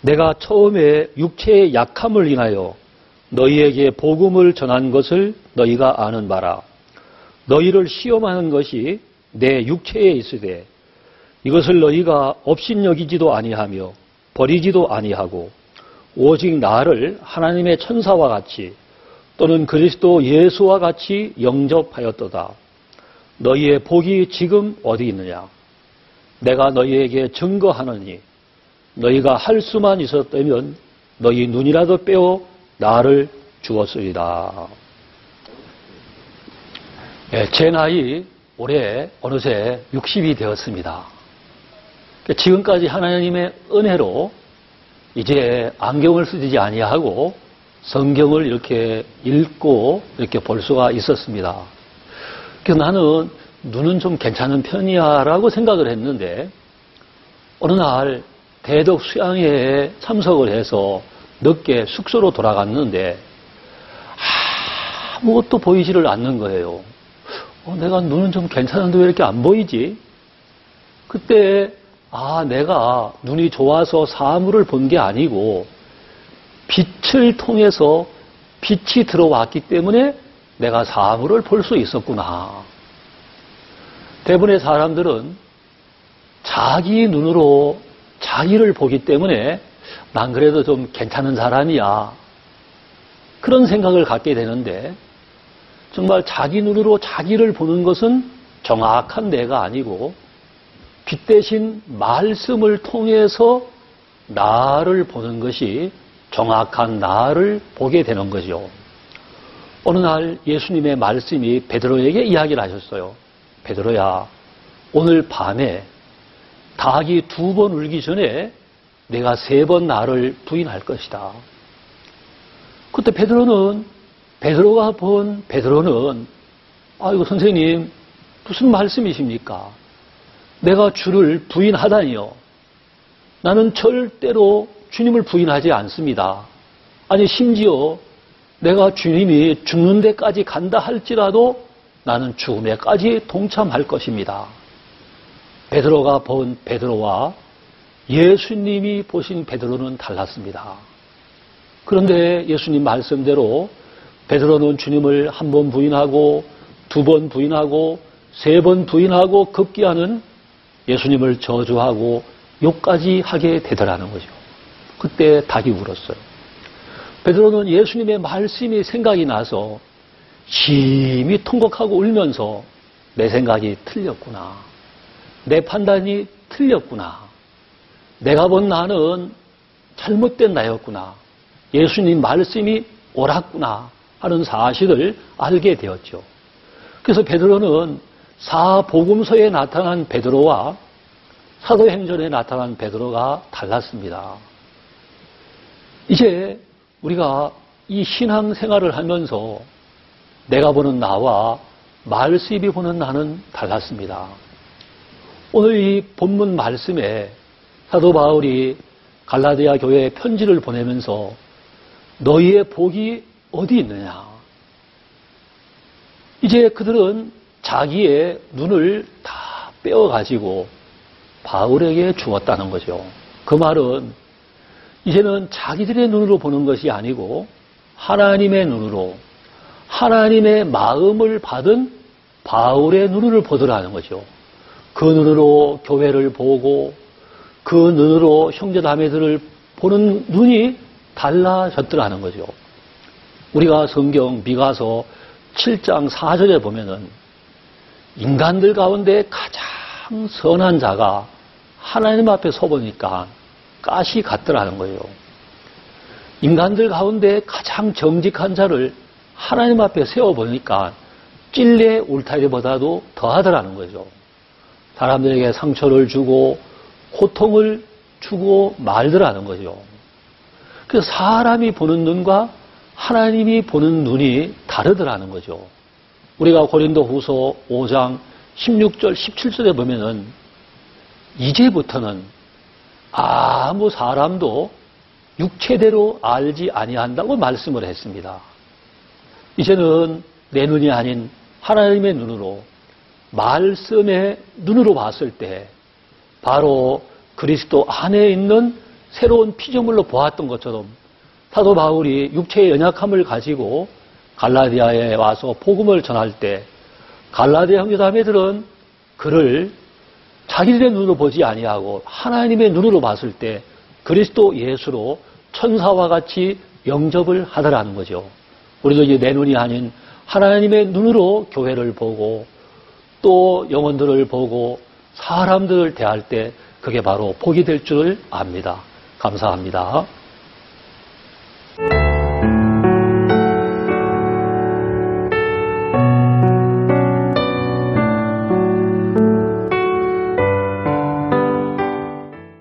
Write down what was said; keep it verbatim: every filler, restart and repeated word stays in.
내가 처음에 육체의 약함을 인하여 너희에게 복음을 전한 것을 너희가 아는 바라. 너희를 시험하는 것이 내 육체에 있으되 이것을 너희가 업신여기지도 아니하며 버리지도 아니하고 오직 나를 하나님의 천사와 같이 또는 그리스도 예수와 같이 영접하였도다. 너희의 복이 지금 어디 있느냐? 내가 너희에게 증거하노니 너희가 할 수만 있었다면 너희 눈이라도 빼어 나를 주었으리라. 예, 제 나이 올해 어느새 육십이 되었습니다. 지금까지 하나님의 은혜로 이제 안경을 쓰지 아니하고 성경을 이렇게 읽고 이렇게 볼 수가 있었습니다. 그래서 나는 눈은 좀 괜찮은 편이야 라고 생각을 했는데 어느 날 대덕 수양회에 참석을 해서 늦게 숙소로 돌아갔는데 아무것도 보이지를 않는 거예요. 어, 내가 눈은 좀 괜찮은데 왜 이렇게 안 보이지? 그때 아, 내가 눈이 좋아서 사물을 본 게 아니고 빛을 통해서 빛이 들어왔기 때문에 내가 사물을 볼 수 있었구나. 대부분의 사람들은 자기 눈으로 자기를 보기 때문에 난 그래도 좀 괜찮은 사람이야. 그런 생각을 갖게 되는데 정말 자기 눈으로 자기를 보는 것은 정확한 내가 아니고 빛 대신 말씀을 통해서 나를 보는 것이 정확한 나를 보게 되는 거죠. 어느 날 예수님의 말씀이 베드로에게 이야기를 하셨어요. 베드로야, 오늘 밤에 닭이 두 번 울기 전에 내가 세 번 나를 부인할 것이다. 그때 베드로는 베드로가 본 베드로는 아이고 선생님 무슨 말씀이십니까? 내가 주를 부인하다니요. 나는 절대로 주님을 부인하지 않습니다. 아니 심지어 내가 주님이 죽는 데까지 간다 할지라도 나는 죽음에까지 동참할 것입니다. 베드로가 본 베드로와 예수님이 보신 베드로는 달랐습니다. 그런데 예수님 말씀대로 베드로는 주님을 한 번 부인하고 두 번 부인하고 세 번 부인하고 급기야는 예수님을 저주하고 욕까지 하게 되더라는 거죠. 그때 닭이 울었어요. 베드로는 예수님의 말씀이 생각이 나서 심히 통곡하고 울면서 내 생각이 틀렸구나. 내 판단이 틀렸구나. 내가 본 나는 잘못된 나였구나. 예수님 말씀이 옳았구나 하는 사실을 알게 되었죠. 그래서 베드로는 사복음서에 나타난 베드로와 사도행전에 나타난 베드로가 달랐습니다. 이제 우리가 이 신앙생활을 하면서 내가 보는 나와 말씀이 보는 나는 달랐습니다. 오늘 이 본문 말씀에 사도 바울이 갈라디아 교회에 편지를 보내면서 너희의 복이 어디 있느냐? 이제 그들은 자기의 눈을 다 빼어가지고 바울에게 주었다는 거죠. 그 말은 이제는 자기들의 눈으로 보는 것이 아니고 하나님의 눈으로 하나님의 마음을 받은 바울의 눈으로 보더라는 거죠. 그 눈으로 교회를 보고 그 눈으로 형제자매들을 보는 눈이 달라졌더라는 거죠. 우리가 성경 미가서 칠 장 사 절에 보면은 인간들 가운데 가장 선한 자가 하나님 앞에 서보니까 가시 같더라는 거예요. 인간들 가운데 가장 정직한 자를 하나님 앞에 세워보니까 찔레 울타리보다도 더하더라는 거죠. 사람들에게 상처를 주고 고통을 주고 말더라는 거죠. 그래서 사람이 보는 눈과 하나님이 보는 눈이 다르더라는 거죠. 우리가 고린도후서 오 장 십육 절 십칠 절에 보면은 이제부터는 아무 사람도 육체대로 알지 아니한다고 말씀을 했습니다. 이제는 내 눈이 아닌 하나님의 눈으로 말씀의 눈으로 봤을 때 바로 그리스도 안에 있는 새로운 피조물로 보았던 것처럼 사도 바울이 육체의 연약함을 가지고 갈라디아에 와서 복음을 전할 때 갈라디아 형제자매들은 그를 자기들의 눈으로 보지 아니하고 하나님의 눈으로 봤을 때 그리스도 예수로 천사와 같이 영접을 하더라는 거죠. 우리도 이제 내 눈이 아닌 하나님의 눈으로 교회를 보고 또 영혼들을 보고 사람들을 대할 때 그게 바로 복이 될 줄 압니다. 감사합니다.